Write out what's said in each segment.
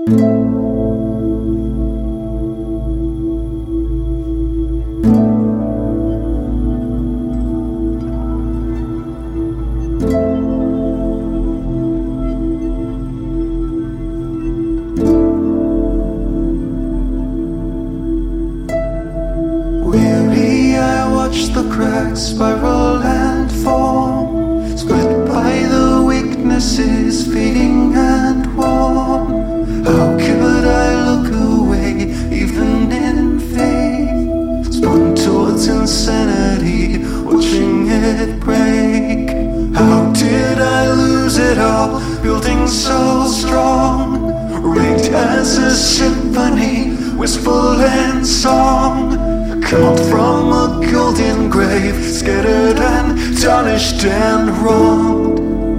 Weary, I watch the cracks spiral and fall, split by the weaknesses fading and warm. How could I look away, even in faith? Spun towards insanity, watching it break. How did I lose it all, building so strong? Rigged as a symphony, wistful in song. Come from a golden grave, scattered and tarnished and wronged.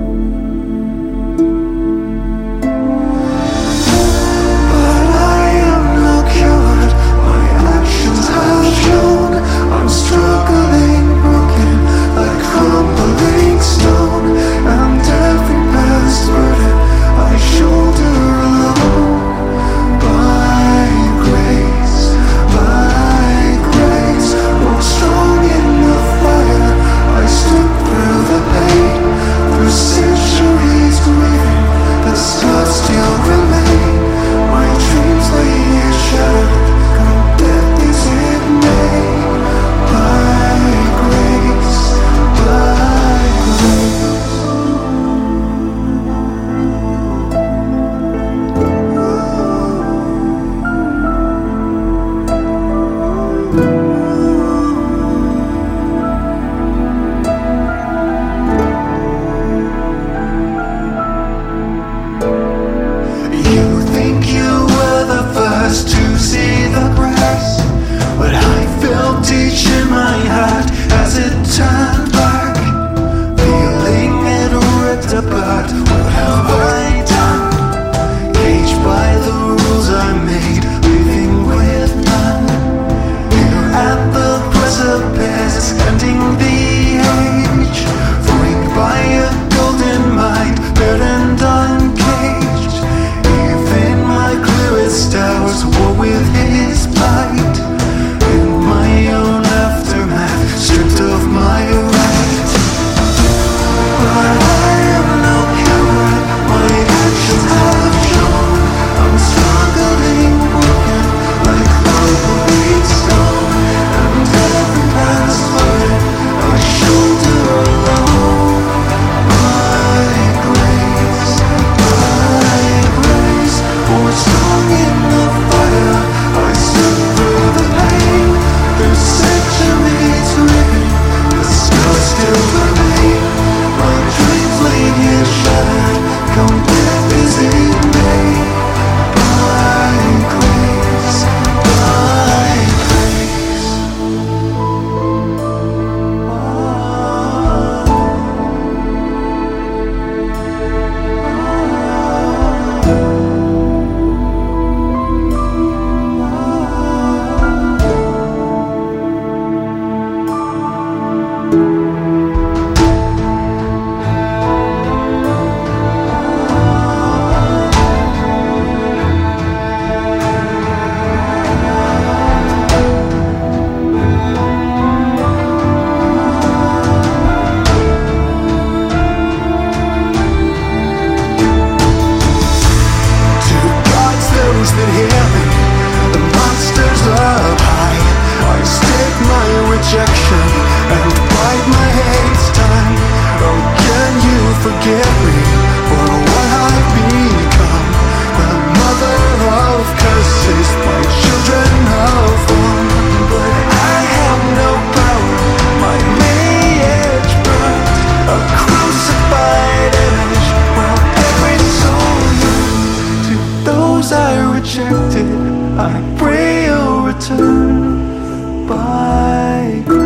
But I am no coward, my actions have shown I'm struggling, broken, like crumbling stone. And every past burden I shoulder alone. By grace, strong in the fire, I stood through the pain. Through centuries grieving, the scars still remain. My dreams lay here shattered, come death is it may. By grace, by grace. To see the grass, but I felt each in my heart as it turned black, feeling it ripped apart. What have I done? Caged by the rules I made, living with none. Here at the precipice, ending the age, freed by a golden mind, bared and uncaged. Even my clearest hours war with his plight. In my own aftermath, stripped of my right. But I am no coward, my actions have shown I'm struggling, broken, like crumbling stone. And every past burden I shoulder alone. By grace, for strong in the fire, I stood through the pain. There's centuries living, the scars still remain. My dreams lay here shattered, come death as it may. By grace, by grace. That hear me, the monsters up high. I stick my rejection and bide my hate's time. Oh, can you forgive me for what I've become? The mother of curses, my children of one. But I have no power, my lineage burnt, a crucified image, while every soul yearns. To those I rejected, I pray you'll return by grace.